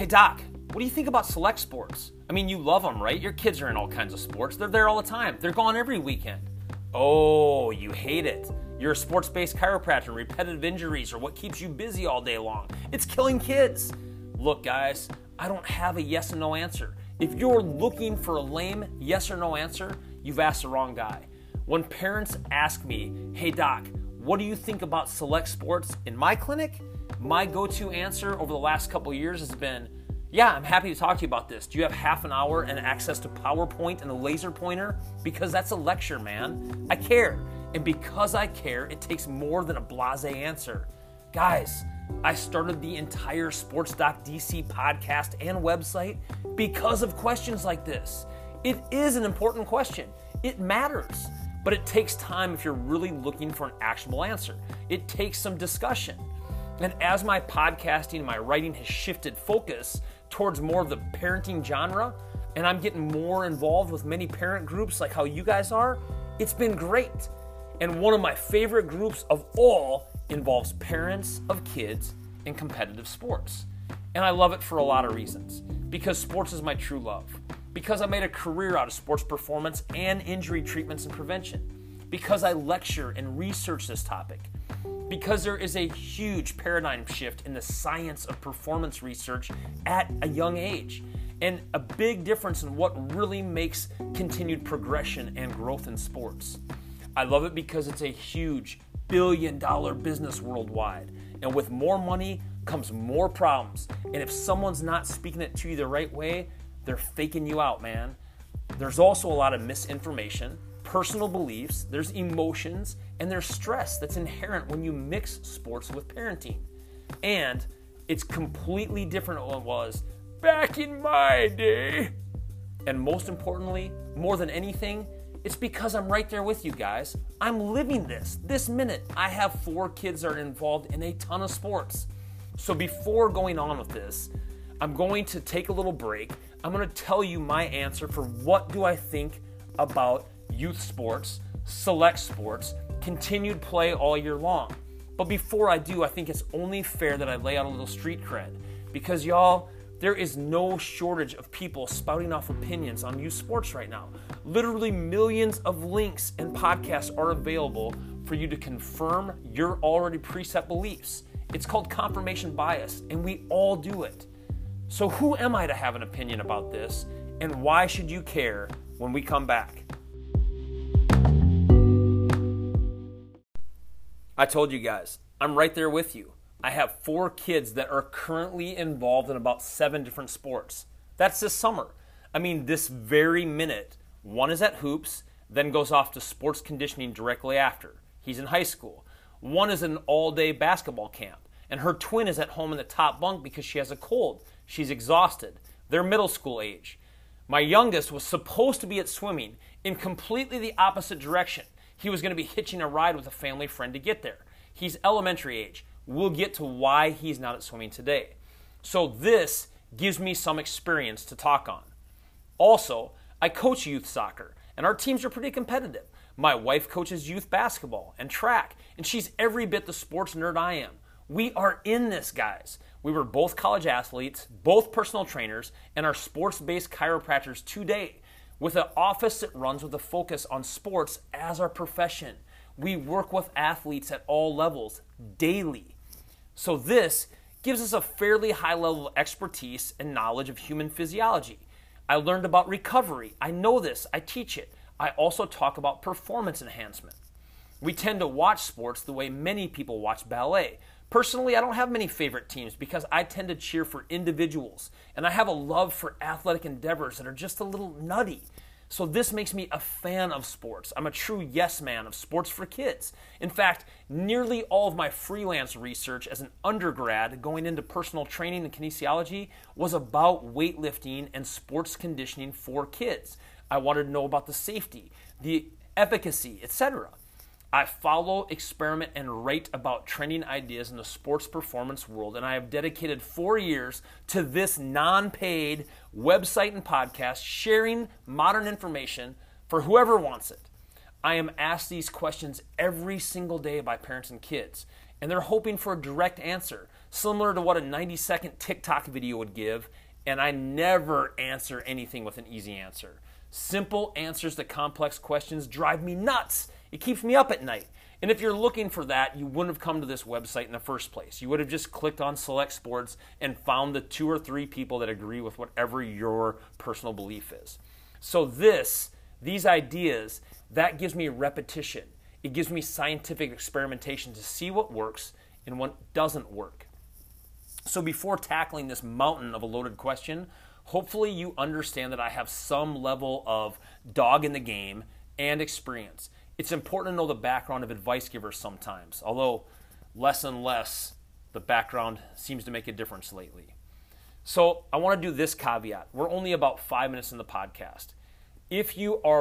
Hey Doc, what do you think about select sports? I mean, you love them, right? Your kids are in all kinds of sports. They're there all the time. They're gone every weekend. Oh, you hate it. You're a sports-based chiropractor and repetitive injuries are what keeps you busy all day long. It's killing kids. Look, guys, I don't have a yes and no answer. If you're looking for a lame yes or no answer, you've asked the wrong guy. When parents ask me, hey Doc, what do you think about select sports in my clinic? My go-to answer over the last couple of years has been, yeah, I'm happy to talk to you about this. Do you have half an hour and access to PowerPoint and a laser pointer? Because that's a lecture, man. I care. And because I care, it takes more than a blasé answer. Guys, I started the entire Sports.DC podcast and website because of questions like this. It is an important question. It matters. But it takes time if you're really looking for an actionable answer. It takes some discussion. And as my podcasting and my writing has shifted focus towards more of the parenting genre, and I'm getting more involved with many parent groups like how you guys are, it's been great. And one of my favorite groups of all involves parents of kids in competitive sports. And I love it for a lot of reasons. Because sports is my true love. Because I made a career out of sports performance and injury treatments and prevention. Because I lecture and research this topic. Because there is a huge paradigm shift in the science of performance research at a young age. And a big difference in what really makes continued progression and growth in sports. I love it because it's a huge billion-dollar business worldwide. And with more money comes more problems. And if someone's not speaking it to you the right way, they're faking you out, man. There's also a lot of misinformation, personal beliefs, there's emotions, and there's stress that's inherent when you mix sports with parenting. And it's completely different than it was back in my day. And most importantly, more than anything, it's because I'm right there with you guys. I'm living this minute. I have 4 kids that are involved in a ton of sports. So before going on with this, I'm going to take a little break. I'm going to tell you my answer for what do I think about youth sports, select sports, continued play all year long. But before I do, I think it's only fair that I lay out a little street cred. Because y'all, there is no shortage of people spouting off opinions on youth sports right now. Literally millions of links and podcasts are available for you to confirm your already preset beliefs. It's called confirmation bias, and we all do it. So who am I to have an opinion about this, and why should you care when we come back? I told you guys, I'm right there with you. I have 4 kids that are currently involved in about 7 different sports. That's this summer. I mean, this very minute, one is at hoops, then goes off to sports conditioning directly after. He's in high school. One is in an all-day basketball camp, and her twin is at home in the top bunk because she has a cold. She's exhausted. They're middle school age. My youngest was supposed to be at swimming in completely the opposite direction. He was going to be hitching a ride with a family friend to get there. He's elementary age. We'll get to why he's not at swimming today. So this gives me some experience to talk on. Also, I coach youth soccer, and our teams are pretty competitive. My wife coaches youth basketball and track, and she's every bit the sports nerd I am. We are in this, guys. We were both college athletes, both personal trainers, and are sports-based chiropractors today, with an office that runs with a focus on sports as our profession. We work with athletes at all levels, daily. So this gives us a fairly high level of expertise and knowledge of human physiology. I learned about recovery. I know this. I teach it. I also talk about performance enhancement. We tend to watch sports the way many people watch ballet. Personally, I don't have many favorite teams because I tend to cheer for individuals, and I have a love for athletic endeavors that are just a little nutty. So this makes me a fan of sports. I'm a true yes man of sports for kids. In fact, nearly all of my freelance research as an undergrad going into personal training and kinesiology was about weightlifting and sports conditioning for kids. I wanted to know about the safety, the efficacy, etc. I follow, experiment, and write about trending ideas in the sports performance world, and I have dedicated 4 years to this non-paid website and podcast sharing modern information for whoever wants it. I am asked these questions every single day by parents and kids, and they're hoping for a direct answer, similar to what a 90-second TikTok video would give, and I never answer anything with an easy answer. Simple answers to complex questions drive me nuts. It keeps me up at night. And if you're looking for that, you wouldn't have come to this website in the first place. You would have just clicked on Select Sports and found the 2 or 3 people that agree with whatever your personal belief is. So these ideas, that gives me repetition. It gives me scientific experimentation to see what works and what doesn't work. So before tackling this mountain of a loaded question, hopefully you understand that I have some level of dog in the game and experience. It's important to know the background of advice givers sometimes, although less and less the background seems to make a difference lately. So I want to do this caveat. We're only about 5 minutes in the podcast. If you are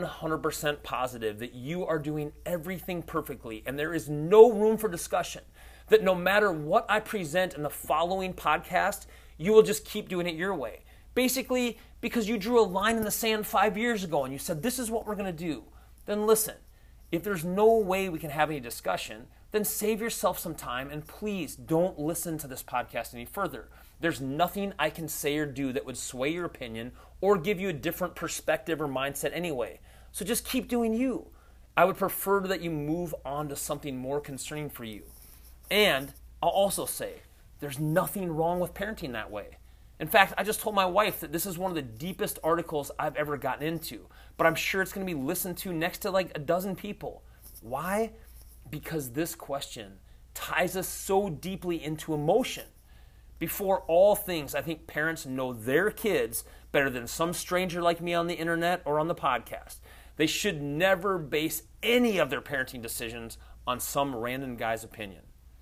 100% positive that you are doing everything perfectly and there is no room for discussion, that no matter what I present in the following podcast, you will just keep doing it your way. Basically, because you drew a line in the sand 5 years ago and you said, this is what we're going to do. Then listen, if there's no way we can have any discussion, then save yourself some time and please don't listen to this podcast any further. There's nothing I can say or do that would sway your opinion or give you a different perspective or mindset anyway. So just keep doing you. I would prefer that you move on to something more concerning for you. And I'll also say, there's nothing wrong with parenting that way. In fact, I just told my wife that this is one of the deepest articles I've ever gotten into, but I'm sure it's going to be listened to next to like a dozen people. Why? Because this question ties us so deeply into emotion. Before all things, I think parents know their kids better than some stranger like me on the internet or on the podcast. They should never base any of their parenting decisions on some random guy's opinion.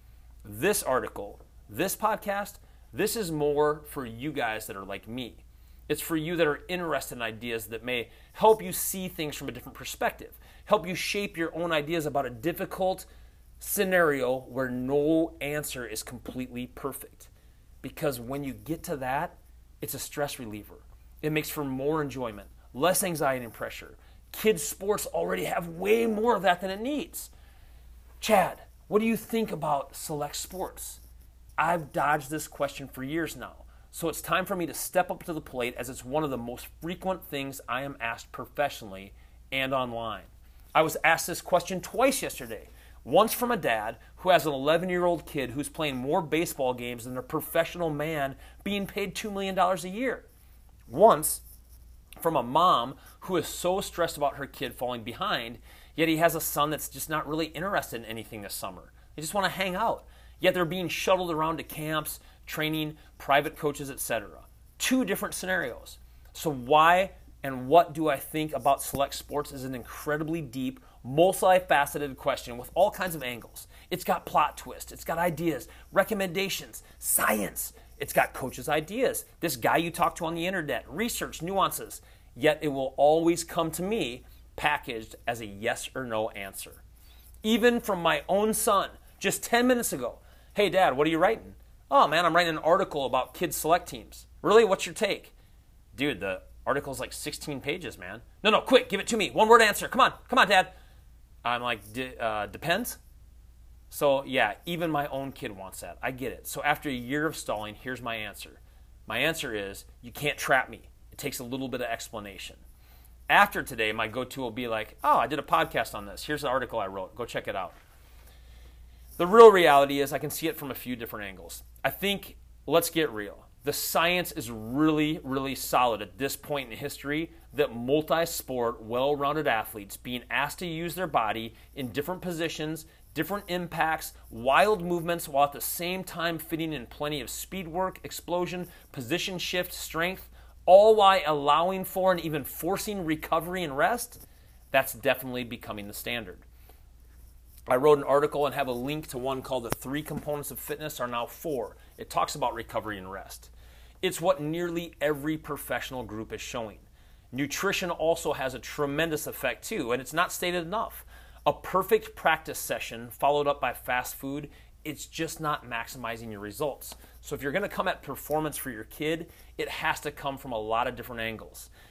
This article, this podcast, this is more for you guys that are like me. It's for you that are interested in ideas that may help you see things from a different perspective, help you shape your own ideas about a difficult scenario where no answer is completely perfect. Because when you get to that, it's a stress reliever. It makes for more enjoyment, less anxiety and pressure. Kids' sports already have way more of that than it needs. Chad, what do you think about Select Sports? I've dodged this question for years now, so it's time for me to step up to the plate as it's one of the most frequent things I am asked professionally and online. I was asked this question twice yesterday. Once from a dad who has an 11-year-old kid who's playing more baseball games than a professional man being paid $2 million a year. Once from a mom who is so stressed about her kid falling behind, yet he has a son that's just not really interested in anything this summer. They just want to hang out. Yet they're being shuttled around to camps, training, private coaches, etc. 2 different scenarios. So why and what do I think about Select Sports is an incredibly deep, multifaceted question with all kinds of angles. It's got plot twists, it's got ideas, recommendations, science. It's got coaches' ideas, this guy you talk to on the internet, research, nuances. Yet it will always come to me packaged as a yes or no answer. Even from my own son, just 10 minutes ago. Hey, Dad, what are you writing? Oh, man, I'm writing an article about kids' select teams. Really? What's your take? Dude, the article's like 16 pages, man. No, quick, give it to me. One-word answer. Come on, Dad. I'm like, depends? So, yeah, even my own kid wants that. I get it. So after a year of stalling, here's my answer. My answer is, you can't trap me. It takes a little bit of explanation. After today, my go-to will be like, oh, I did a podcast on this. Here's the article I wrote. Go check it out. The real reality is I can see it from a few different angles. I think, let's get real. The science is really, really solid at this point in history that multi-sport, well-rounded athletes being asked to use their body in different positions, different impacts, wild movements, while at the same time fitting in plenty of speed work, explosion, position shift, strength, all while allowing for and even forcing recovery and rest, that's definitely becoming the standard. I wrote an article and have a link to one called The 3 Components of Fitness Are Now 4. It talks about recovery and rest. It's what nearly every professional group is showing. Nutrition also has a tremendous effect too, and it's not stated enough. A perfect practice session followed up by fast food, it's just not maximizing your results. So if you're going to come at performance for your kid, it has to come from a lot of different angles.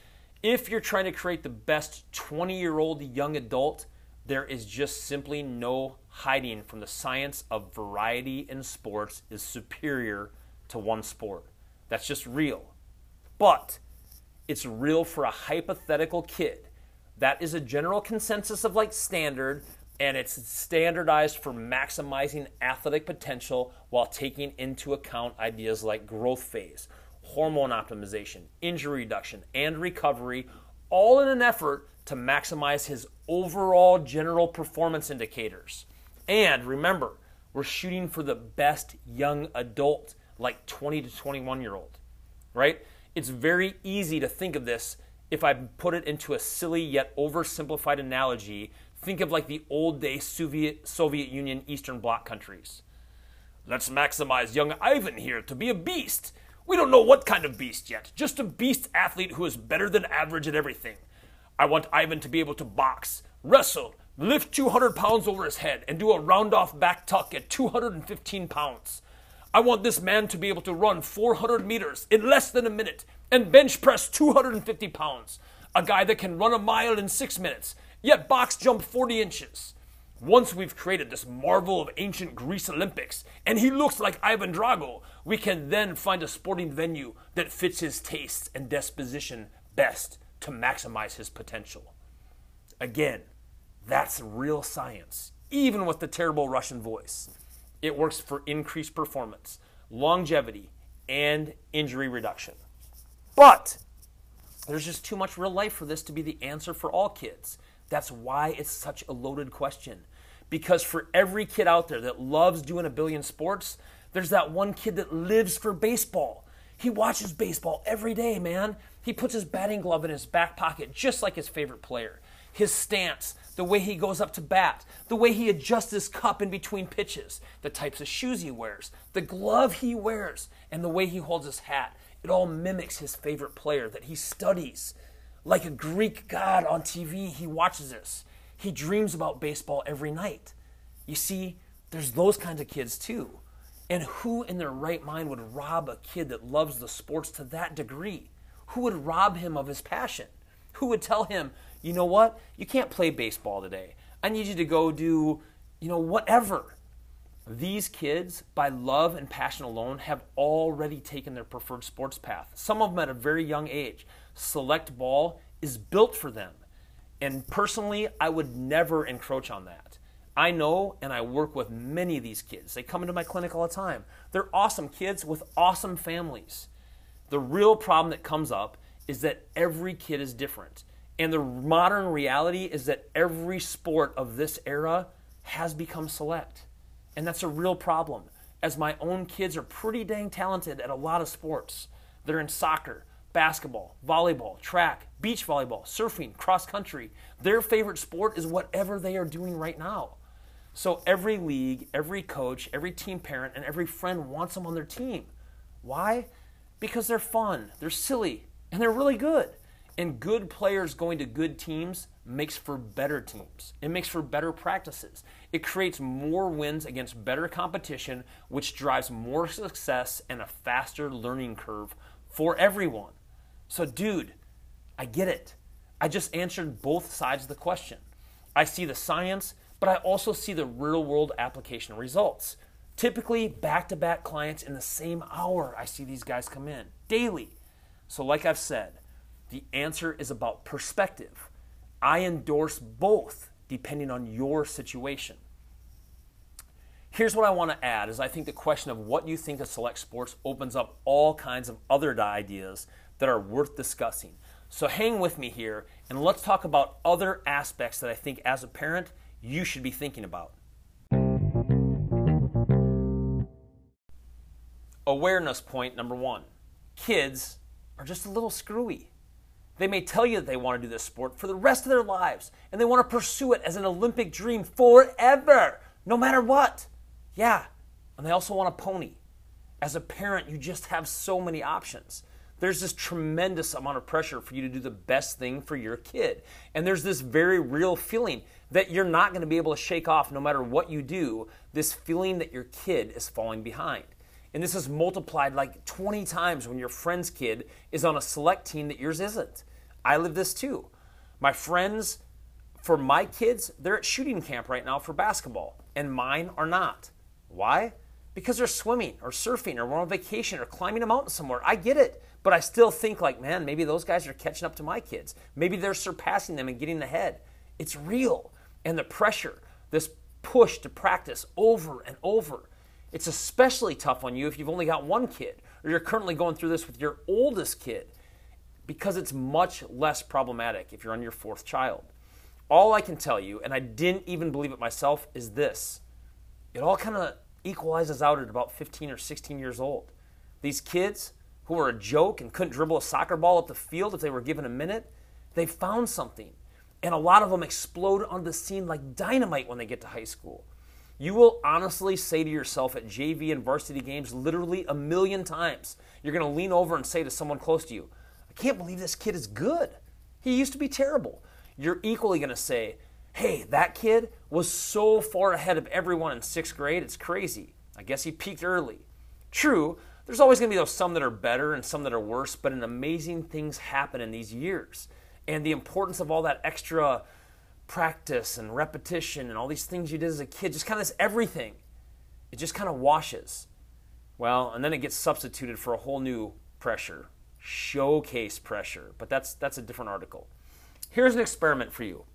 If you're trying to create the best 20-year-old young adult, there is just simply no hiding from the science of variety in sports is superior to one sport. That's just real. But it's real for a hypothetical kid. That is a general consensus of like standard, and it's standardized for maximizing athletic potential while taking into account ideas like growth phase, hormone optimization, injury reduction, and recovery, all in an effort to maximize his overall general performance indicators. And remember, we're shooting for the best young adult, like 20 to 21-year-old, right? It's very easy to think of this if I put it into a silly yet oversimplified analogy. Think of like the old day Soviet Union Eastern Bloc countries. Let's maximize young Ivan here to be a beast. We don't know what kind of beast yet, just a beast athlete who is better than average at everything. I want Ivan to be able to box, wrestle, lift 200 pounds over his head, and do a round-off back tuck at 215 pounds. I want this man to be able to run 400 meters in less than a minute and bench press 250 pounds. A guy that can run a mile in 6 minutes, yet box jump 40 inches. Once we've created this marvel of ancient Greece Olympics, and he looks like Ivan Drago, we can then find a sporting venue that fits his tastes and disposition best to maximize his potential. Again, that's real science, even with the terrible Russian voice. It works for increased performance, longevity, and injury reduction. But there's just too much real life for this to be the answer for all kids. That's why it's such a loaded question. Because for every kid out there that loves doing a billion sports, there's that one kid that lives for baseball. He watches baseball every day, man. He puts his batting glove in his back pocket just like his favorite player. His stance, the way he goes up to bat, the way he adjusts his cup in between pitches, the types of shoes he wears, the glove he wears, and the way he holds his hat. It all mimics his favorite player that he studies. Like a Greek god on TV, he watches this. He dreams about baseball every night. You see, there's those kinds of kids too. And who in their right mind would rob a kid that loves the sports to that degree? Who would rob him of his passion? Who would tell him, you know what, you can't play baseball today. I need you to go do, whatever. These kids, by love and passion alone, have already taken their preferred sports path. Some of them at a very young age. Select ball is built for them. And personally, I would never encroach on that. I know and I work with many of these kids. They come into my clinic all the time. They're awesome kids with awesome families. The real problem that comes up is that every kid is different. And the modern reality is that every sport of this era has become select. And that's a real problem, as my own kids are pretty dang talented at a lot of sports. They're in soccer, basketball, volleyball, track, beach volleyball, surfing, cross country. Their favorite sport is whatever they are doing right now. So every league, every coach, every team parent, and every friend wants them on their team. Why? Because they're fun, they're silly, and they're really good. And good players going to good teams makes for better teams. It makes for better practices. It creates more wins against better competition, which drives more success and a faster learning curve for everyone. So dude, I get it. I just answered both sides of the question. I see the science, but I also see the real-world application results. Typically, back-to-back clients in the same hour, I see these guys come in daily. So like I've said, the answer is about perspective. I endorse both depending on your situation. Here's what I want to add is I think the question of what you think of select sports opens up all kinds of other ideas that are worth discussing. So hang with me here and let's talk about other aspects that I think as a parent you should be thinking about. Awareness point number 1. Kids are just a little screwy. They may tell you that they want to do this sport for the rest of their lives, and they want to pursue it as an Olympic dream forever, no matter what. Yeah, and they also want a pony. As a parent, you just have so many options. There's this tremendous amount of pressure for you to do the best thing for your kid. And there's this very real feeling that you're not going to be able to shake off no matter what you do, this feeling that your kid is falling behind. And this is multiplied like 20 times when your friend's kid is on a select team that yours isn't. I live this too. My friends, for my kids, they're at shooting camp right now for basketball, and mine are not. Why? Because they're swimming or surfing or we're on vacation or climbing a mountain somewhere. I get it. But I still think like, man, maybe those guys are catching up to my kids. Maybe they're surpassing them and getting ahead. It's real. And the pressure, this push to practice over and over, it's especially tough on you if you've only got one kid or you're currently going through this with your oldest kid, because it's much less problematic if you're on your fourth child. All I can tell you, and I didn't even believe it myself, is this. It all kind of equalizes out at about 15 or 16 years old. These kids who were a joke and couldn't dribble a soccer ball up the field if they were given a minute, they found something. And a lot of them explode on the scene like dynamite when they get to high school. You will honestly say to yourself at JV and varsity games literally a million times, you're going to lean over and say to someone close to you, I can't believe this kid is good. He used to be terrible. You're equally going to say, hey, that kid was so far ahead of everyone in 6th grade, it's crazy. I guess he peaked early. True, there's always going to be those some that are better and some that are worse, but amazing things happen in these years. And the importance of all that extra practice and repetition and all these things you did as a kid, just kind of this everything, it just kind of washes. Well, and then it gets substituted for a whole new pressure, showcase pressure, but that's a different article. Here's an experiment for you.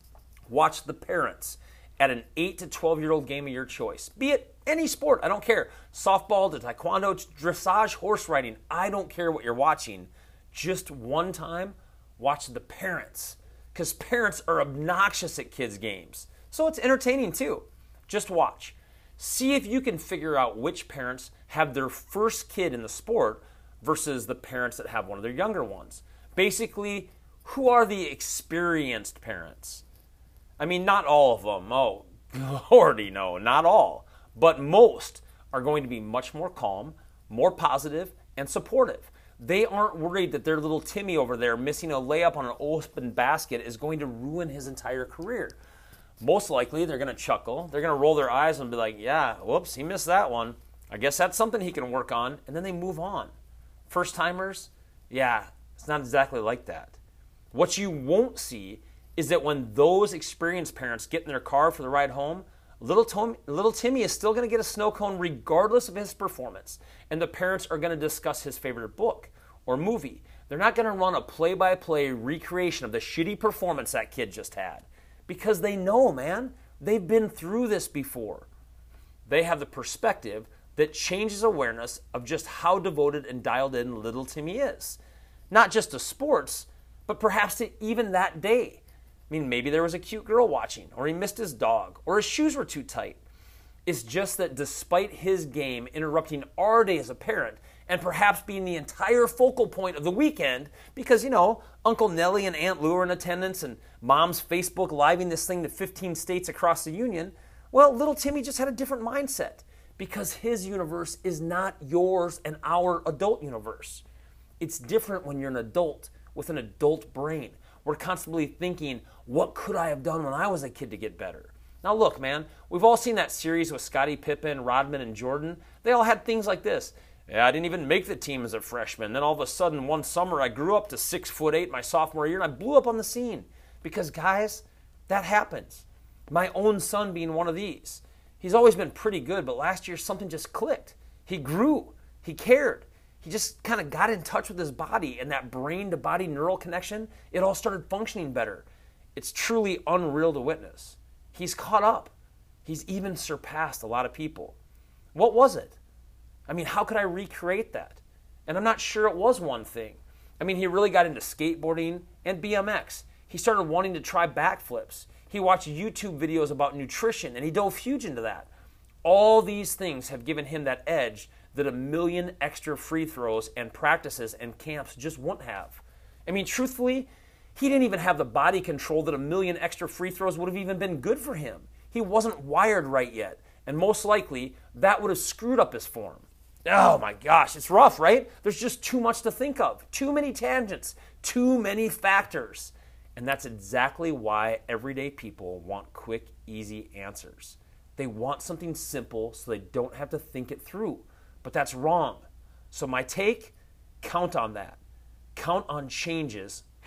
Watch the parents at an 8 to 12-year-old game of your choice. Be it any sport, I don't care. Softball to taekwondo, to dressage, horse riding, I don't care what you're watching. Just one time, watch the parents. Because parents are obnoxious at kids' games. So it's entertaining too. Just watch. See if you can figure out which parents have their first kid in the sport versus the parents that have one of their younger ones. Basically, who are the experienced parents? I mean, not all of them. Oh, Lordy, no, not all. But most are going to be much more calm, more positive, and supportive. They aren't worried that their little Timmy over there missing a layup on an open basket is going to ruin his entire career. Most likely, they're going to chuckle. They're going to roll their eyes and be like, yeah, whoops, he missed that one. I guess that's something he can work on. And then they move on. First-timers, yeah, it's not exactly like that. What you won't see is that when those experienced parents get in their car for the ride home, little Timmy is still going to get a snow cone regardless of his performance. And the parents are going to discuss his favorite book or movie. They're not going to run a play-by-play recreation of the shitty performance that kid just had. Because they know, man, they've been through this before. They have the perspective that changes awareness of just how devoted and dialed in little Timmy is. Not just to sports, but perhaps to even that day. I mean, maybe there was a cute girl watching, or he missed his dog, or his shoes were too tight. It's just that despite his game interrupting our day as a parent, and perhaps being the entire focal point of the weekend, because, you know, Uncle Nellie and Aunt Lou are in attendance, and Mom's Facebook living this thing to 15 states across the union, well, little Timmy just had a different mindset, because his universe is not yours and our adult universe. It's different when you're an adult with an adult brain. We're constantly thinking, what could I have done when I was a kid to get better? Now look, man, we've all seen that series with Scottie Pippen, Rodman, and Jordan. They all had things like this. Yeah, I didn't even make the team as a freshman. Then all of a sudden, one summer, I grew up to 6'8" my sophomore year, and I blew up on the scene. Because, guys, that happens. My own son being one of these. He's always been pretty good, but last year something just clicked. He grew. He cared. He just kind of got in touch with his body, and that brain-to-body neural connection, it all started functioning better. It's truly unreal to witness. He's caught up. He's even surpassed a lot of people. What was it? I mean, how could I recreate that? And I'm not sure it was one thing. I mean, he really got into skateboarding and BMX. He started wanting to try backflips. He watched YouTube videos about nutrition, and he dove huge into that. All these things have given him that edge that a million extra free throws and practices and camps just wouldn't have. I mean, truthfully, he didn't even have the body control that a million extra free throws would have even been good for him. He wasn't wired right yet, and most likely, that would have screwed up his form. Oh my gosh, it's rough, right? There's just too much to think of. Too many tangents. Too many factors. And that's exactly why everyday people want quick, easy answers. They want something simple so they don't have to think it through. But that's wrong. So my take, count on that. Count on changes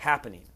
happening.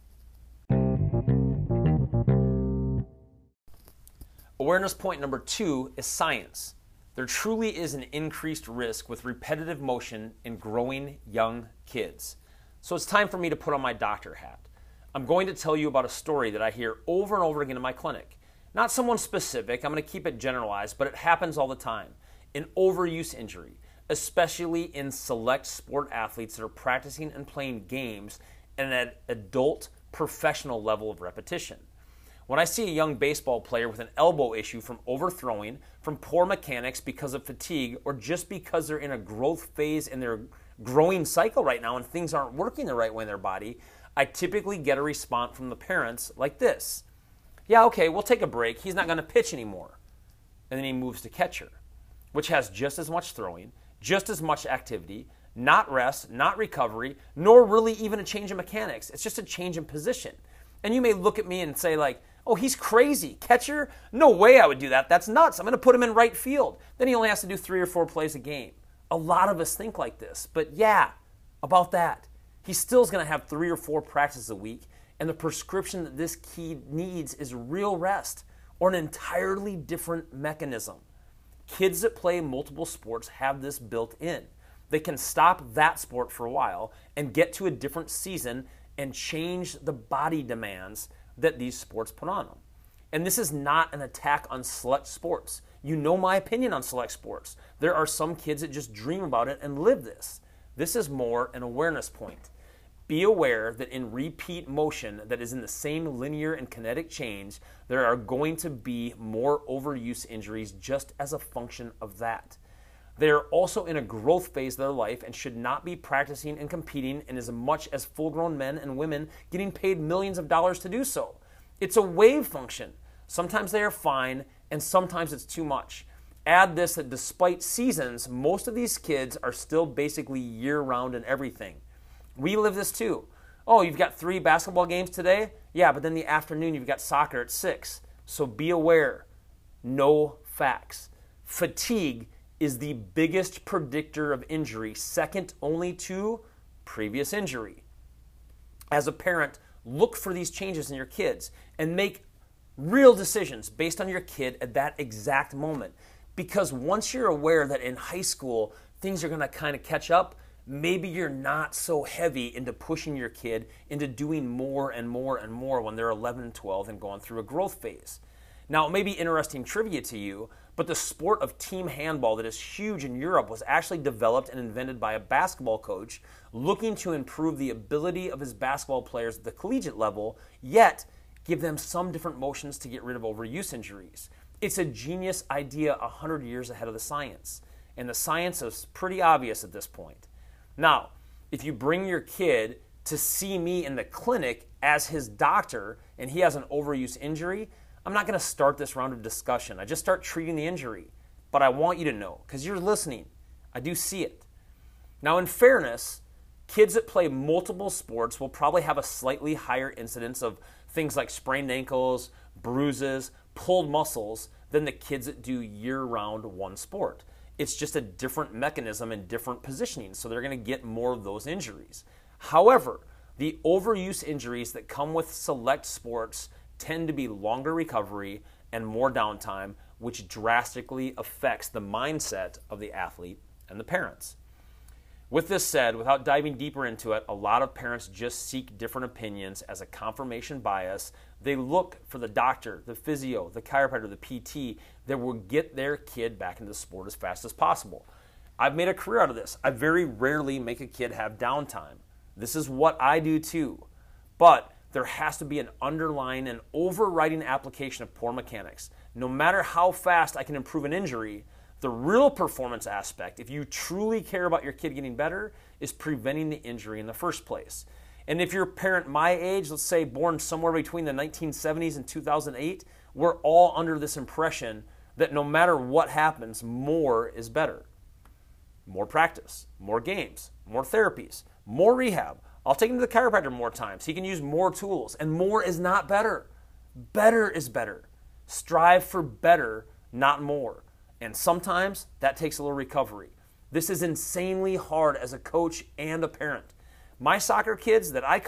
Awareness point number 2 is science. There truly is an increased risk with repetitive motion in growing young kids. So it's time for me to put on my doctor hat. I'm going to tell you about a story that I hear over and over again in my clinic. Not someone specific, I'm going to keep it generalized, but it happens all the time. An overuse injury, especially in select sport athletes that are practicing and playing games at an adult professional level of repetition. When I see a young baseball player with an elbow issue from overthrowing, from poor mechanics because of fatigue, or just because they're in a growth phase in their growing cycle right now and things aren't working the right way in their body, I typically get a response from the parents like this. Yeah, okay, we'll take a break. He's not going to pitch anymore. And then he moves to catcher, which has just as much throwing, just as much activity, not rest, not recovery, nor really even a change in mechanics. It's just a change in position. And you may look at me and say like, oh, he's crazy. Catcher? No way I would do that. That's nuts. I'm going to put him in right field. Then he only has to do 3 or 4 plays a game. A lot of us think like this. But yeah, about that. He still is going to have 3 or 4 practices a week, and the prescription that this kid needs is real rest or an entirely different mechanism. Kids that play multiple sports have this built in. They can stop that sport for a while and get to a different season and change the body demands that these sports put on them. And this is not an attack on select sports. You know my opinion on select sports. There are some kids that just dream about it and live this. This is more an awareness point. Be aware that in repeat motion that is in the same linear and kinetic change, there are going to be more overuse injuries just as a function of that. They are also in a growth phase of their life and should not be practicing and competing in as much as full-grown men and women getting paid millions of dollars to do so. It's a wave function. Sometimes they are fine, and sometimes it's too much. Add this that despite seasons, most of these kids are still basically year-round in everything. We live this too. Oh, you've got 3 basketball games today? Yeah, but then the afternoon you've got soccer at 6. So be aware. Know facts. Fatigue is the biggest predictor of injury, second only to previous injury. As a parent, look for these changes in your kids and make real decisions based on your kid at that exact moment. Because once you're aware that in high school things are going to kind of catch up, maybe you're not so heavy into pushing your kid into doing more and more and more when they're 11 and 12 and going through a growth phase. Now, it may be interesting trivia to you, but the sport of team handball that is huge in Europe was actually developed and invented by a basketball coach looking to improve the ability of his basketball players at the collegiate level, yet give them some different motions to get rid of overuse injuries. It's a genius idea 100 years ahead of the science, and the science is pretty obvious at this point. Now, if you bring your kid to see me in the clinic as his doctor and he has an overuse injury, I'm not going to start this round of discussion. I just start treating the injury. But I want you to know, because you're listening, I do see it. Now, in fairness, kids that play multiple sports will probably have a slightly higher incidence of things like sprained ankles, bruises, pulled muscles than the kids that do year-round one sport. It's just a different mechanism and different positioning, so they're going to get more of those injuries. However, the overuse injuries that come with select sports tend to be longer recovery and more downtime, which drastically affects the mindset of the athlete and the parents. With this said, without diving deeper into it, a lot of parents just seek different opinions as a confirmation bias. They look for the doctor, the physio, the chiropractor, the PT that will get their kid back into the sport as fast as possible. I've made a career out of this. I very rarely make a kid have downtime. This is what I do too. But there has to be an underlying and overriding application of poor mechanics. No matter how fast I can improve an injury, the real performance aspect, if you truly care about your kid getting better, is preventing the injury in the first place. And if you're a parent my age, let's say born somewhere between the 1970s and 2008, we're all under this impression that no matter what happens, more is better. More practice, more games, more therapies, more rehab. I'll take him to the chiropractor more times. He can use more tools, and more is not better. Better is better. Strive for better, not more. And sometimes that takes a little recovery. This is insanely hard as a coach and a parent. My soccer kids that I coach,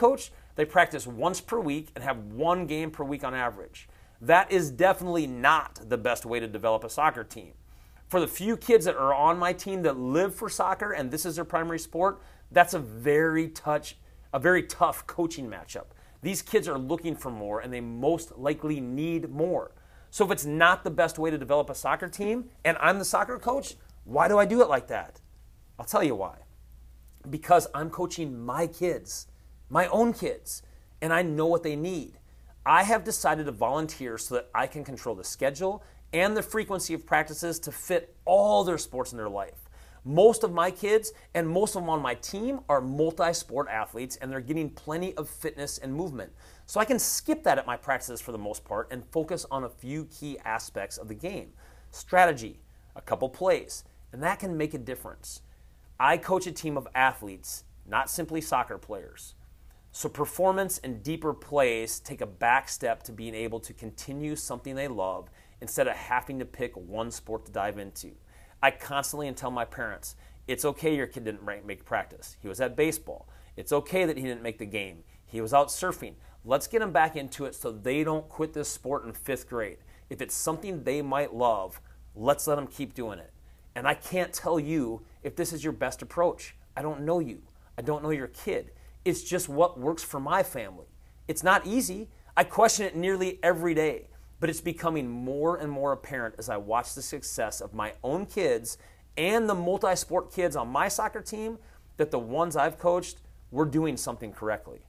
They practice once per week and have one game per week on average. That is definitely not the best way to develop a soccer team. For the few kids that are on my team that live for soccer and this is their primary sport, that's a very tough coaching matchup. These kids are looking for more and they most likely need more. So if it's not the best way to develop a soccer team and I'm the soccer coach, why do I do it like that? I'll tell you why. Because I'm coaching my kids, my own kids, and I know what they need. I have decided to volunteer so that I can control the schedule and the frequency of practices to fit all their sports in their life. Most of my kids and most of them on my team are multi-sport athletes and they're getting plenty of fitness and movement. So I can skip that at my practices for the most part and focus on a few key aspects of the game. Strategy, a couple plays, and that can make a difference. I coach a team of athletes, not simply soccer players. So performance and deeper plays take a back step to being able to continue something they love instead of having to pick one sport to dive into. I constantly tell my parents, it's okay your kid didn't make practice. He was at baseball. It's okay that he didn't make the game. He was out surfing. Let's get him back into it so they don't quit this sport in 5th grade. If it's something they might love, let's let them keep doing it. And I can't tell you if this is your best approach. I don't know you. I don't know your kid. It's just what works for my family. It's not easy. I question it nearly every day. But it's becoming more and more apparent as I watch the success of my own kids and the multi-sport kids on my soccer team that the ones I've coached, we're doing something correctly.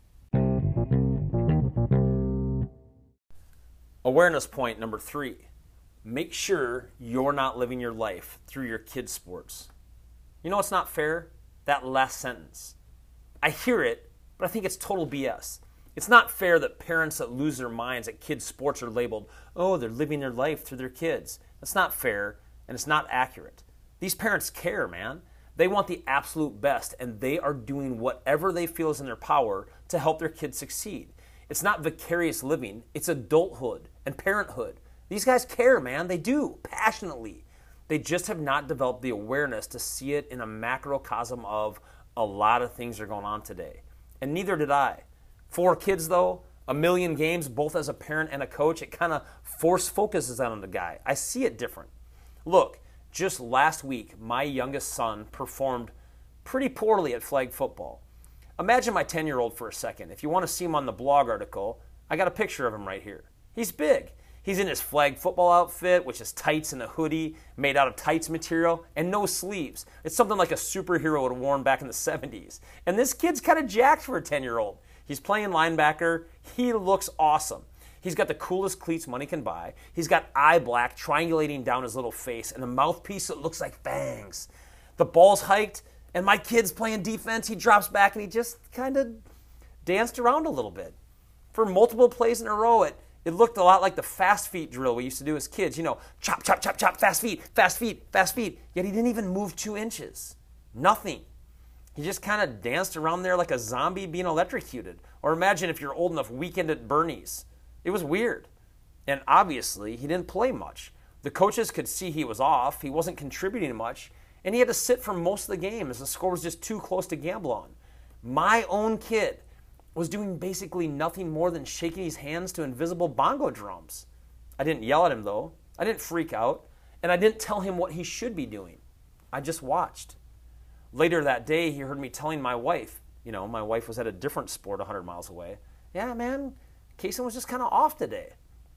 Awareness point number 3. Make sure you're not living your life through your kids' sports. You know what's not fair? That last sentence. I hear it, but I think it's total BS. It's not fair that parents that lose their minds at kids' sports are labeled, oh, they're living their life through their kids. That's not fair, and it's not accurate. These parents care, man. They want the absolute best, and they are doing whatever they feel is in their power to help their kids succeed. It's not vicarious living. It's adulthood and parenthood. These guys care, man. They do, passionately. They just have not developed the awareness to see it in a macrocosm of a lot of things that are going on today. And neither did I. 4 kids, though, a million games, both as a parent and a coach, it kind of force focuses on the guy. I see it different. Look, just last week, my youngest son performed pretty poorly at flag football. Imagine my 10-year-old for a second. If you want to see him on the blog article, I got a picture of him right here. He's big. He's in his flag football outfit, which is tights and a hoodie made out of tights material and no sleeves. It's something like a superhero would have worn back in the 70s. And this kid's kind of jacked for a 10-year-old. He's playing linebacker. He looks awesome. He's got the coolest cleats money can buy. He's got eye black triangulating down his little face and a mouthpiece that looks like fangs. The ball's hiked, and my kid's playing defense. He drops back, and he just kind of danced around a little bit. For multiple plays in a row, it looked a lot like the fast feet drill we used to do as kids. You know, chop, chop, chop, chop, fast feet, fast feet, fast feet. Yet he didn't even move 2 inches. Nothing. He just kind of danced around there like a zombie being electrocuted. Or imagine if you're old enough, Weekend at Bernie's. It was weird. And obviously, he didn't play much. The coaches could see he was off. He wasn't contributing much. And he had to sit for most of the game as the score was just too close to gamble on. My own kid was doing basically nothing more than shaking his hands to invisible bongo drums. I didn't yell at him, though. I didn't freak out. And I didn't tell him what he should be doing. I just watched. Later that day, he heard me telling my wife, my wife was at a different sport 100 miles away. Yeah, man, Kaysen was just kind of off today.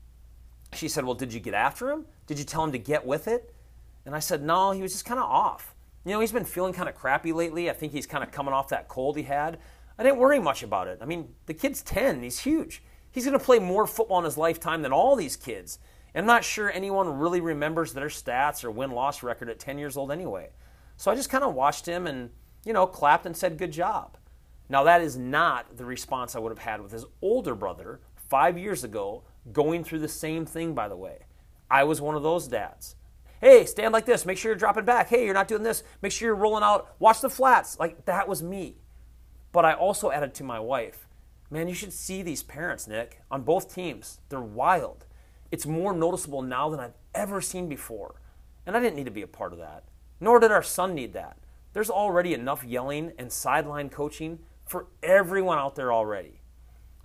She said, well, did you get after him? Did you tell him to get with it? And I said, no, he was just kind of off. He's been feeling kind of crappy lately. I think he's kind of coming off that cold he had. I didn't worry much about it. I mean, the kid's 10. He's huge. He's going to play more football in his lifetime than all these kids. And I'm not sure anyone really remembers their stats or win-loss record at 10 years old anyway. So I just kind of watched him and, clapped and said, good job. Now, that is not the response I would have had with his older brother 5 years ago, going through the same thing, by the way. I was one of those dads. Hey, stand like this. Make sure you're dropping back. Hey, you're not doing this. Make sure you're rolling out. Watch the flats. Like, that was me. But I also added to my wife, man, you should see these parents, Nick, on both teams. They're wild. It's more noticeable now than I've ever seen before. And I didn't need to be a part of that. Nor did our son need that. There's already enough yelling and sideline coaching for everyone out there already.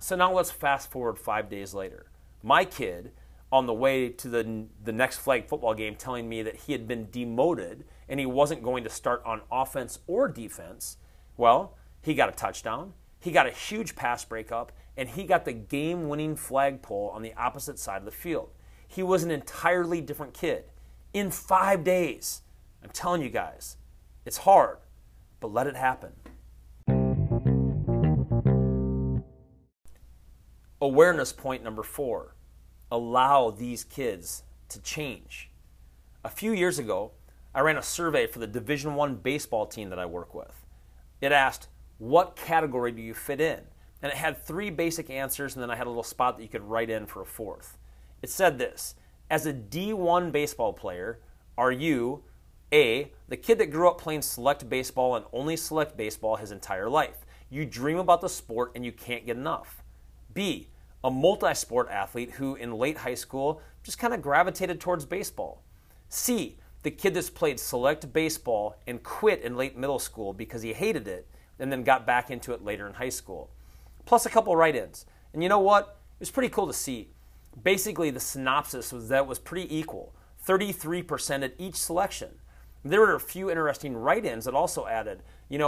So now let's fast forward 5 days later. My kid, on the way to the next flag football game, telling me that he had been demoted and he wasn't going to start on offense or defense. Well, he got a touchdown, he got a huge pass breakup, and he got the game-winning flagpole on the opposite side of the field. He was an entirely different kid in 5 days. I'm telling you guys, it's hard, but let it happen. Awareness point number 4. Allow these kids to change. A few years ago, I ran a survey for the Division I baseball team that I work with. It asked, what category do you fit in? And it had 3 basic answers, and then I had a little spot that you could write in for a 4th. It said this: as a D1 baseball player, are you A, the kid that grew up playing select baseball and only select baseball his entire life? You dream about the sport and you can't get enough. B, a multi-sport athlete who in late high school just kind of gravitated towards baseball. C, the kid that's played select baseball and quit in late middle school because he hated it and then got back into it later in high school. Plus a couple write-ins. And you know what? It was pretty cool to see. Basically, the synopsis was that it was pretty equal, 33% at each selection. There were a few interesting write-ins that also added,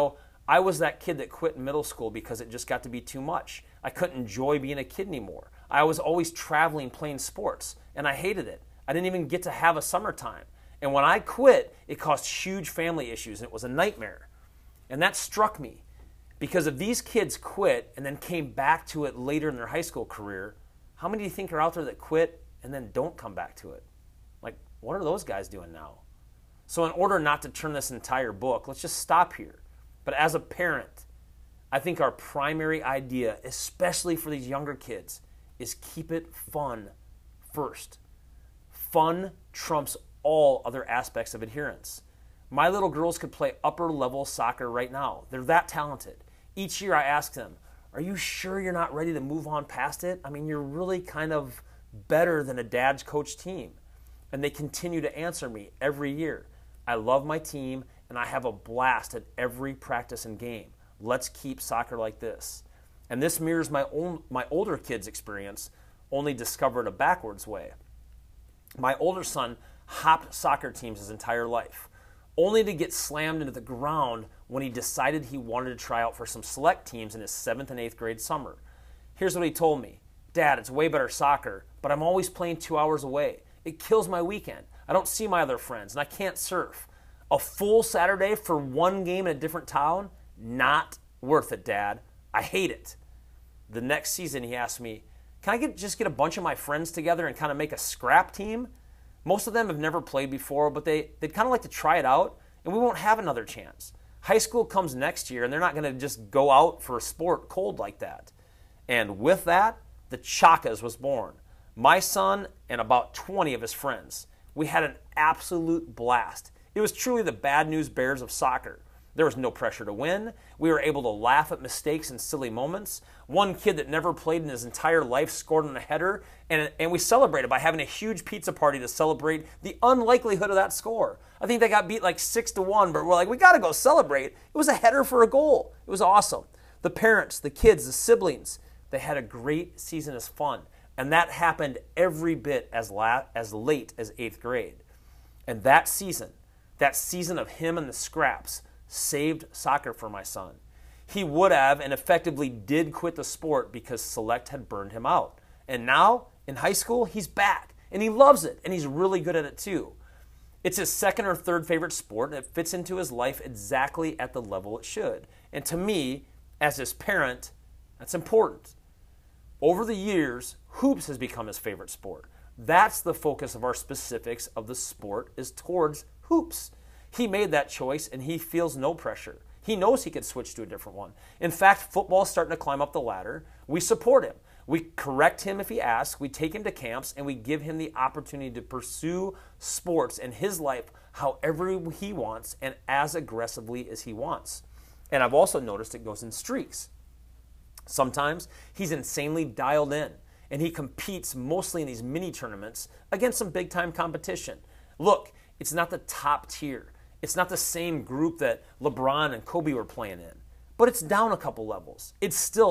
I was that kid that quit in middle school because it just got to be too much. I couldn't enjoy being a kid anymore. I was always traveling, playing sports, and I hated it. I didn't even get to have a summertime. And when I quit, it caused huge family issues, and it was a nightmare. And that struck me, because if these kids quit and then came back to it later in their high school career, how many do you think are out there that quit and then don't come back to it? Like, what are those guys doing now? So in order not to turn this entire book, let's just stop here. But as a parent, I think our primary idea, especially for these younger kids, is keep it fun first. Fun trumps all other aspects of adherence. My little girls could play upper level soccer right now. They're that talented. Each year I ask them, are you sure you're not ready to move on past it? I mean, you're really kind of better than a dad's coach team. And they continue to answer me every year. I love my team and I have a blast at every practice and game. Let's keep soccer like this. And this mirrors my older kids' experience, only discovered a backwards way. My older son hopped soccer teams his entire life, only to get slammed into the ground when he decided he wanted to try out for some select teams in his 7th and 8th grade summer. Here's what he told me: Dad, it's way better soccer, but I'm always playing 2 hours away. It kills my weekend. I don't see my other friends, and I can't surf. A full Saturday for one game in a different town? Not worth it, Dad. I hate it. The next season, he asked me, can I just get a bunch of my friends together and kind of make a scrap team? Most of them have never played before, but they'd kind of like to try it out, and we won't have another chance. High school comes next year, and they're not going to just go out for a sport cold like that. And with that, the Chakas was born. My son and about 20 of his friends. We had an absolute blast. It was truly the Bad News Bears of soccer. There was no pressure to win. We were able to laugh at mistakes and silly moments. One kid that never played in his entire life scored on a header, and we celebrated by having a huge pizza party to celebrate the unlikelihood of that score. I think they got beat like 6-1, but we're like, we got to go celebrate. It was a header for a goal. It was awesome. The parents, the kids, the siblings, they had a great season as fun, and that happened every bit as late as 8th grade. And that season of him and the scraps, saved soccer for my son. He would have and effectively did quit the sport because select had burned him out. And now, in high school, he's back, and he loves it, and he's really good at it too. It's his 2nd or 3rd favorite sport, and it fits into his life exactly at the level it should. And to me, as his parent, that's important. Over the years, hoops has become his favorite sport. That's the focus of our specifics of the sport, is towards hoops. He made that choice, and he feels no pressure. He knows he could switch to a different one. In fact, football's starting to climb up the ladder. We support him. We correct him if he asks. We take him to camps, and we give him the opportunity to pursue sports in his life however he wants and as aggressively as he wants. And I've also noticed it goes in streaks. Sometimes he's insanely dialed in, and he competes mostly in these mini tournaments against some big-time competition. Look, it's not the top tier. It's not the same group that LeBron and Kobe were playing in, but it's down a couple levels. It's still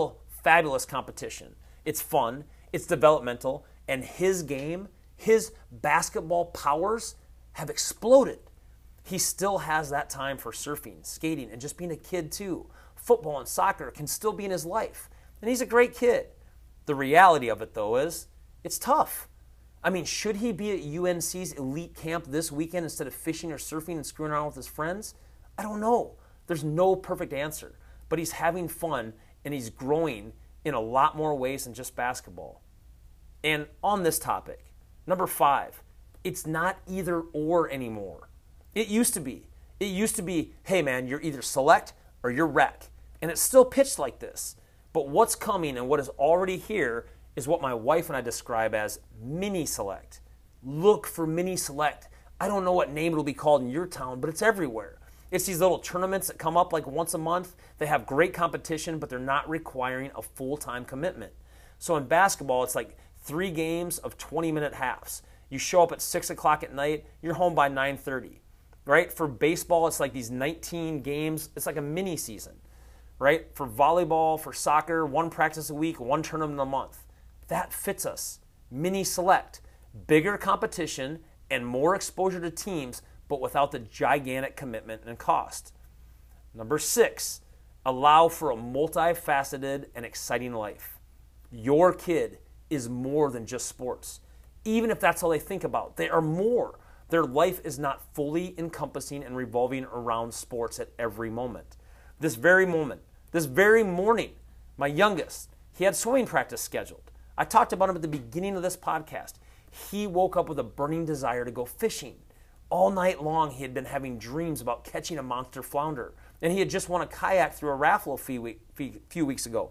fabulous competition. It's fun, it's developmental, and his game, his basketball powers have exploded. He still has that time for surfing, skating, and just being a kid too. Football and soccer can still be in his life. And he's a great kid. The reality of it, though, is it's tough. I mean, should he be at UNC's elite camp this weekend instead of fishing or surfing and screwing around with his friends? I don't know. There's no perfect answer. But he's having fun, and he's growing in a lot more ways than just basketball. And on this topic, number 5, it's not either or anymore. It used to be. It used to be, hey man, you're either select or you're rec. And it's still pitched like this. But what's coming and what is already here is what my wife and I describe as mini select. Look for mini select. I don't know what name it'll be called in your town, but it's everywhere. It's these little tournaments that come up like once a month. They have great competition, but they're not requiring a full-time commitment. So in basketball, it's like 3 games of 20-minute halves. You show up at 6 o'clock at night, you're home by 9:30. Right? For baseball, it's like these 19 games. It's like a mini season. Right? For volleyball, for soccer, 1 practice a week, 1 tournament a month. That fits us. Mini select. Bigger competition and more exposure to teams, but without the gigantic commitment and cost. Number 6, allow for a multifaceted and exciting life. Your kid is more than just sports. Even if that's all they think about, they are more. Their life is not fully encompassing and revolving around sports at every moment. This very moment, this very morning, my youngest, he had swimming practice scheduled. I talked about him at the beginning of this podcast. He woke up with a burning desire to go fishing. All night long, he had been having dreams about catching a monster flounder, and he had just won a kayak through a raffle a few weeks ago.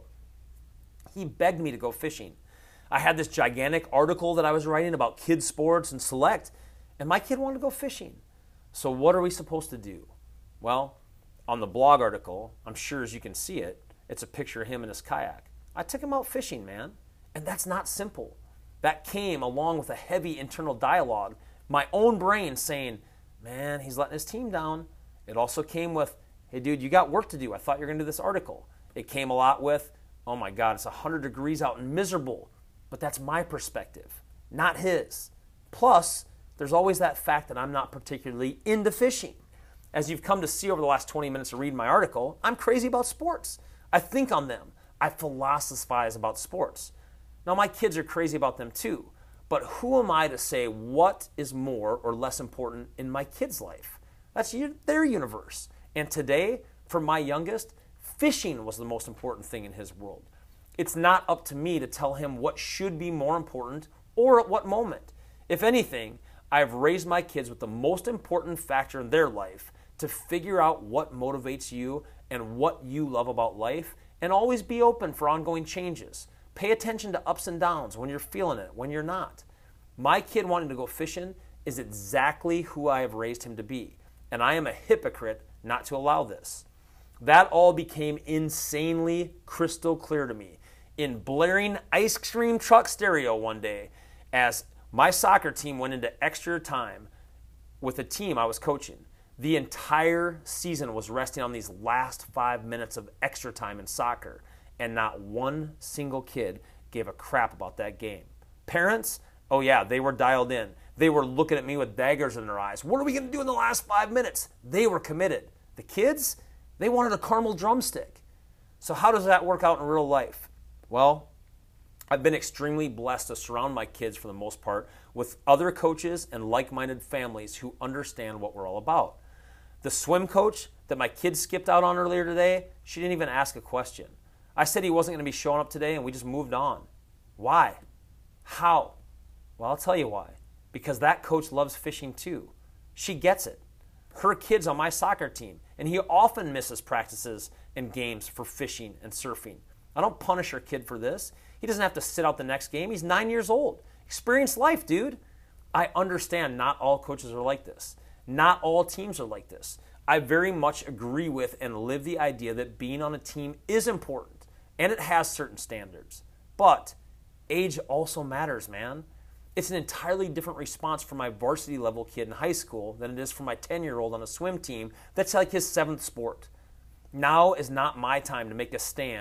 He begged me to go fishing. I had this gigantic article that I was writing about kids' sports and select, and my kid wanted to go fishing. So what are we supposed to do? Well, on the blog article, I'm sure as you can see it, it's a picture of him in his kayak. I took him out fishing, man, and that's not simple. That came along with a heavy internal dialogue, my own brain saying, man, he's letting his team down. It also came with, hey, dude, you got work to do. I thought you were going to do this article. It came a lot with, oh my God, it's 100 degrees out and miserable. But that's my perspective, not his. Plus, there's always that fact that I'm not particularly into fishing. As you've come to see over the last 20 minutes of reading my article, I'm crazy about sports. I think on them. I philosophize about sports. Now, my kids are crazy about them too. But who am I to say what is more or less important in my kid's life? That's their universe. And today, for my youngest, fishing was the most important thing in his world. It's not up to me to tell him what should be more important or at what moment. If anything, I've raised my kids with the most important factor in their life to figure out what motivates you and what you love about life, and always be open for ongoing changes. Pay attention to ups and downs when you're feeling it, when you're not. My kid wanting to go fishing is exactly who I have raised him to be, and I am a hypocrite not to allow this. That all became insanely crystal clear to me in blaring ice cream truck stereo one day as my soccer team went into extra time with the team I was coaching. The entire season was resting on these last 5 minutes of extra time in soccer, and not one single kid gave a crap about that game. Parents, oh yeah, they were dialed in. They were looking at me with daggers in their eyes. What are we going to do in the last 5 minutes? They were committed. The kids, they wanted a caramel drumstick. So how does that work out in real life? Well, I've been extremely blessed to surround my kids, for the most part, with other coaches and like-minded families who understand what we're all about. The swim coach that my kids skipped out on earlier today, she didn't even ask a question. I said he wasn't going to be showing up today, and we just moved on. Why? How? Well, I'll tell you why. Because that coach loves fishing too. She gets it. Her kid's on my soccer team, and he often misses practices and games for fishing and surfing. I don't punish her kid for this. He doesn't have to sit out the next game. He's 9 years old. Experience life, dude. I understand not all coaches are like this. Not all teams are like this. I very much agree with and live the idea that being on a team is important, and it has certain standards. But age also matters, man. It's an entirely different response for my varsity level kid in high school than it is for my 10-year-old on a swim team that's like his 7th sport. Now is not my time to make a stand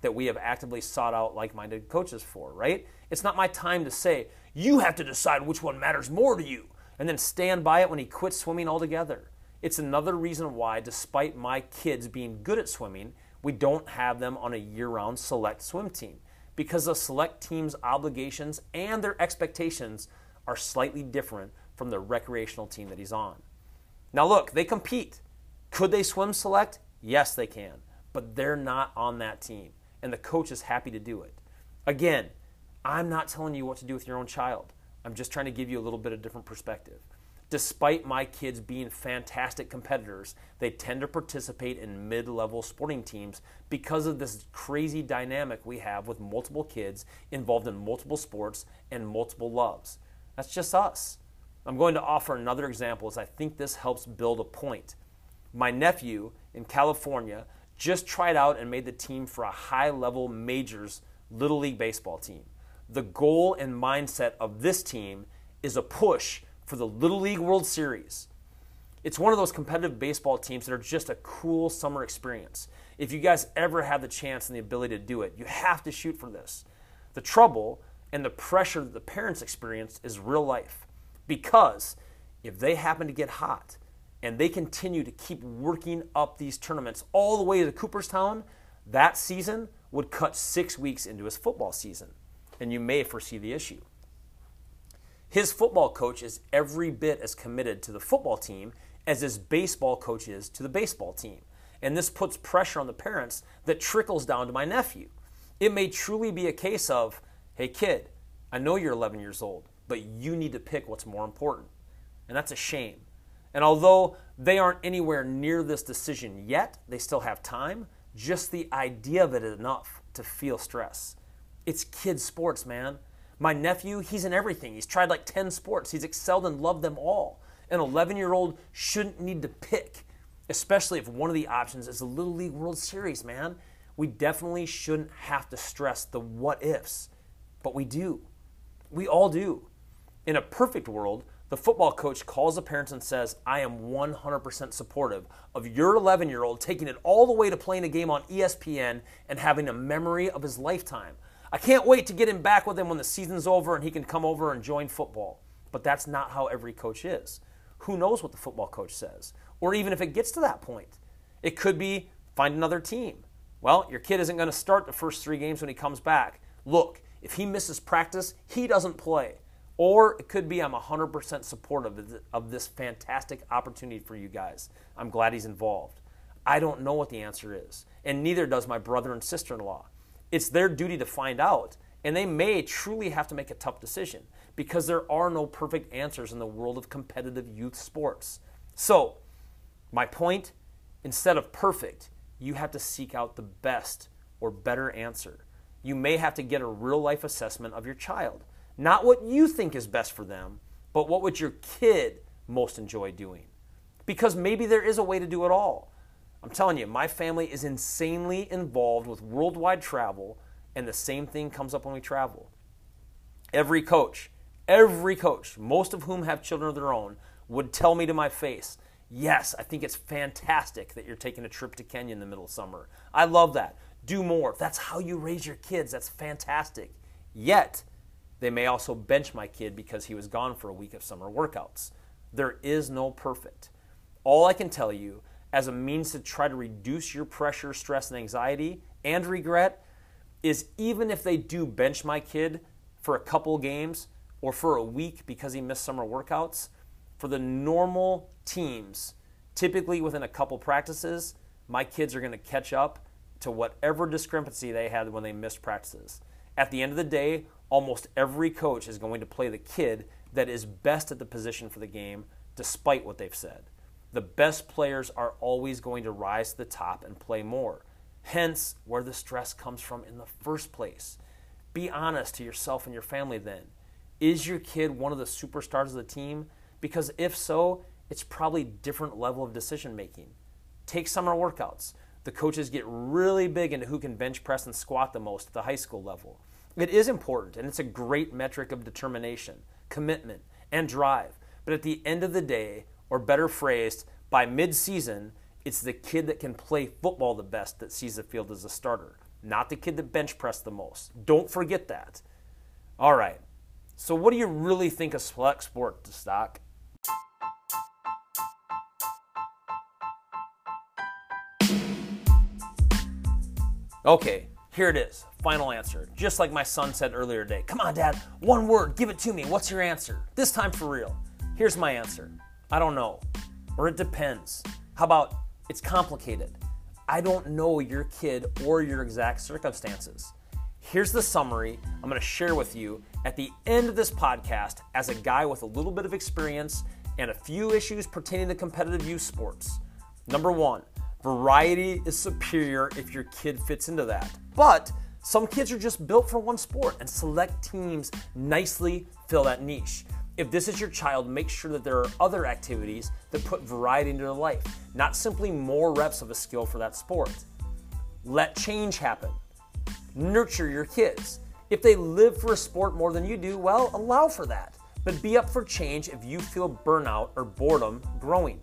that we have actively sought out like-minded coaches for, right? It's not my time to say, you have to decide which one matters more to you, and then stand by it when he quits swimming altogether. It's another reason why, despite my kids being good at swimming, we don't have them on a year-round select swim team, because the select team's obligations and their expectations are slightly different from the recreational team that he's on. Now look, they compete. Could they swim select? Yes, they can, but they're not on that team, and the coach is happy to do it. Again, I'm not telling you what to do with your own child. I'm just trying to give you a little bit of different perspective. Despite my kids being fantastic competitors, they tend to participate in mid-level sporting teams because of this crazy dynamic we have with multiple kids involved in multiple sports and multiple loves. That's just us. I'm going to offer another example as I think this helps build a point. My nephew in California just tried out and made the team for a high-level majors Little League baseball team. The goal and mindset of this team is a push for the Little League World Series. It's one of those competitive baseball teams that are just a cool summer experience. If you guys ever have the chance and the ability to do it, you have to shoot for this. The trouble and the pressure that the parents experience is real life, because if they happen to get hot and they continue to keep working up these tournaments all the way to Cooperstown, that season would cut 6 weeks into his football season, and you may foresee the issue. His football coach is every bit as committed to the football team as his baseball coach is to the baseball team, and this puts pressure on the parents that trickles down to my nephew. It may truly be a case of, hey kid, I know you're 11 years old, but you need to pick what's more important, and that's a shame. And although they aren't anywhere near this decision yet, they still have time. Just the idea of it is enough to feel stress. It's kids' sports, man. My nephew, he's in everything. He's tried like 10 sports. He's excelled and loved them all. An 11-year-old shouldn't need to pick, especially if one of the options is the Little League World Series, man. We definitely shouldn't have to stress the what-ifs, but we do. We all do. In a perfect world, the football coach calls the parents and says, I am 100% supportive of your 11-year-old taking it all the way to playing a game on ESPN and having a memory of his lifetime. I can't wait to get him back with him when the season's over and he can come over and join football. But that's not how every coach is. Who knows what the football coach says? Or even if it gets to that point. It could be, find another team. Well, your kid isn't going to start the first 3 games when he comes back. Look, if he misses practice, he doesn't play. Or it could be, I'm 100% supportive of this fantastic opportunity for you guys. I'm glad he's involved. I don't know what the answer is, and neither does my brother and sister-in-law. It's their duty to find out, and they may truly have to make a tough decision because there are no perfect answers in the world of competitive youth sports. So, my point, instead of perfect, you have to seek out the best or better answer. You may have to get a real-life assessment of your child. Not what you think is best for them, but what would your kid most enjoy doing? Because maybe there is a way to do it all. I'm telling you, my family is insanely involved with worldwide travel, and the same thing comes up when we travel. Every coach, most of whom have children of their own, would tell me to my face, yes, I think it's fantastic that you're taking a trip to Kenya in the middle of summer. I love that. Do more. If that's how you raise your kids, that's fantastic. Yet, they may also bench my kid because he was gone for a week of summer workouts. There is no perfect. All I can tell you, as a means to try to reduce your pressure, stress, and anxiety and regret, is even if they do bench my kid for a couple games or for a week because he missed summer workouts, for the normal teams, typically within a couple practices, my kids are going to catch up to whatever discrepancy they had when they missed practices. At the end of the day, almost every coach is going to play the kid that is best at the position for the game, despite what they've said. The best players are always going to rise to the top and play more. Hence, where the stress comes from in the first place. Be honest to yourself and your family then. Is your kid one of the superstars of the team? Because if so, it's probably a different level of decision making. Take summer workouts. The coaches get really big into who can bench press and squat the most at the high school level. It is important, and it's a great metric of determination, commitment, and drive. But at the end of the day, or better phrased, by mid-season, it's the kid that can play football the best that sees the field as a starter. not the kid that bench pressed the most. Don't forget that. All right, so what do you really think of select sport, Stock? Okay, here it is, final answer. Just like my son said earlier today. Come on, Dad, one word, give it to me. What's your answer? This time for real. Here's my answer. I don't know, or it depends. How about it's complicated? I don't know your kid or your exact circumstances. Here's the summary I'm going to share with you at the end of this podcast as a guy with a little bit of experience and a few issues pertaining to competitive youth sports. Number one, variety is superior if your kid fits into that. But some kids are just built for one sport, and select teams nicely fill that niche. If this is your child, make sure that there are other activities that put variety into their life, not simply more reps of a skill for that sport. Let change happen. Nurture your kids. If they live for a sport more than you do, well, allow for that. But be up for change if you feel burnout or boredom growing.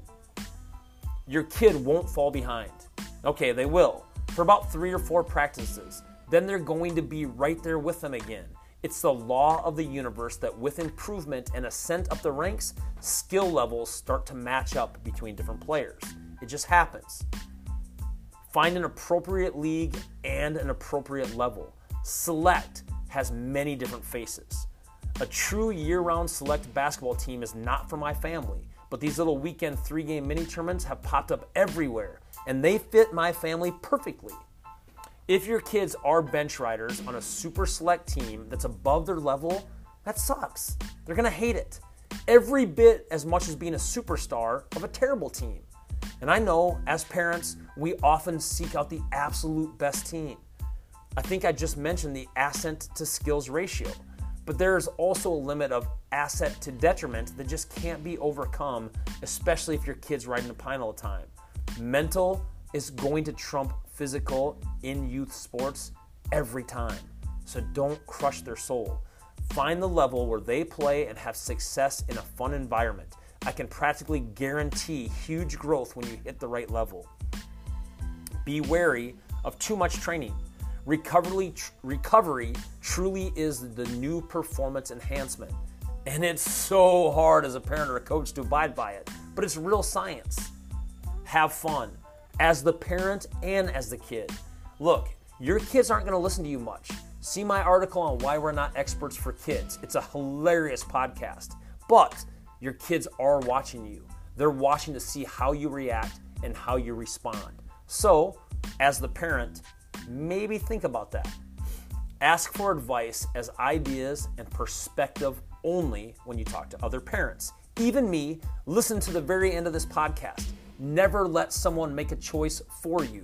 Your kid won't fall behind. Okay, they will, for about 3 or 4 practices. Then they're going to be right there with them again. It's the law of the universe that with improvement and ascent up the ranks, skill levels start to match up between different players. It just happens. Find an appropriate league and an appropriate level. Select has many different faces. A true year-round select basketball team is not for my family, but these little weekend 3-game mini tournaments have popped up everywhere, and they fit my family perfectly. If your kids are bench riders on a super select team that's above their level, that sucks. They're gonna hate it. Every bit as much as being a superstar of a terrible team. And I know, as parents, we often seek out the absolute best team. I think I just mentioned the asset to skills ratio, but there's also a limit of asset to detriment that just can't be overcome, especially if your kid's riding the pine all the time. Mental is going to trump physical in youth sports every time, so don't crush their soul. Find the level where they play and have success in a fun environment. I can practically guarantee huge growth when you hit the right level. Be wary of too much training. Recovery truly is the new performance enhancement. And it's so hard as a parent or a coach to abide by it, but it's real science. Have fun, as the parent and as the kid. Look, your kids aren't going to listen to you much. See my article on why we're not experts for kids. It's a hilarious podcast. But your kids are watching you. They're watching to see how you react and how you respond. So, as the parent, maybe think about that. Ask for advice as ideas and perspective only when you talk to other parents. Even me, listen to the very end of this podcast. Never let someone make a choice for you.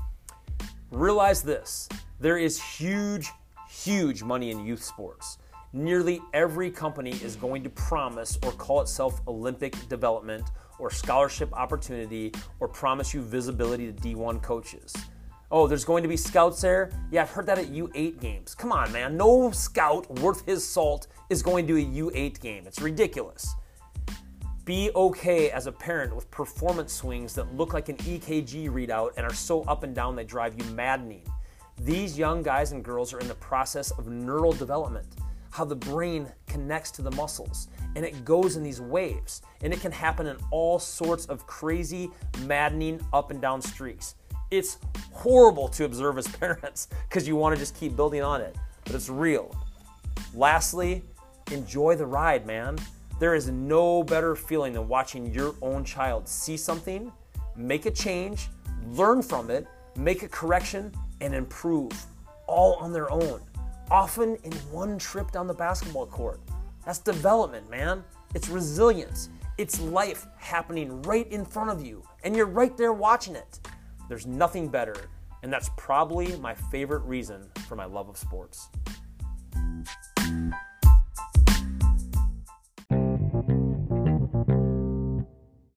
Realize this, there is huge money in youth sports. Nearly every company is going to promise or call itself Olympic development or scholarship opportunity or promise you visibility to D1 coaches. Oh, there's going to be scouts there? Yeah, I've heard that at U8 games. Come on, man. No scout worth his salt is going to a U8 game. It's ridiculous. Be okay as a parent with performance swings that look like an EKG readout and are so up and down they drive you maddening. These young guys and girls are in the process of neural development, how the brain connects to the muscles, and it goes in these waves, and it can happen in all sorts of crazy, maddening up and down streaks. It's horrible to observe as parents because you want to just keep building on it, but it's real. Lastly, enjoy the ride, man. There is no better feeling than watching your own child see something, make a change, learn from it, make a correction, and improve, all on their own, often in one trip down the basketball court. That's development, man. It's resilience. It's life happening right in front of you, and you're right there watching it. There's nothing better, and that's probably my favorite reason for my love of sports.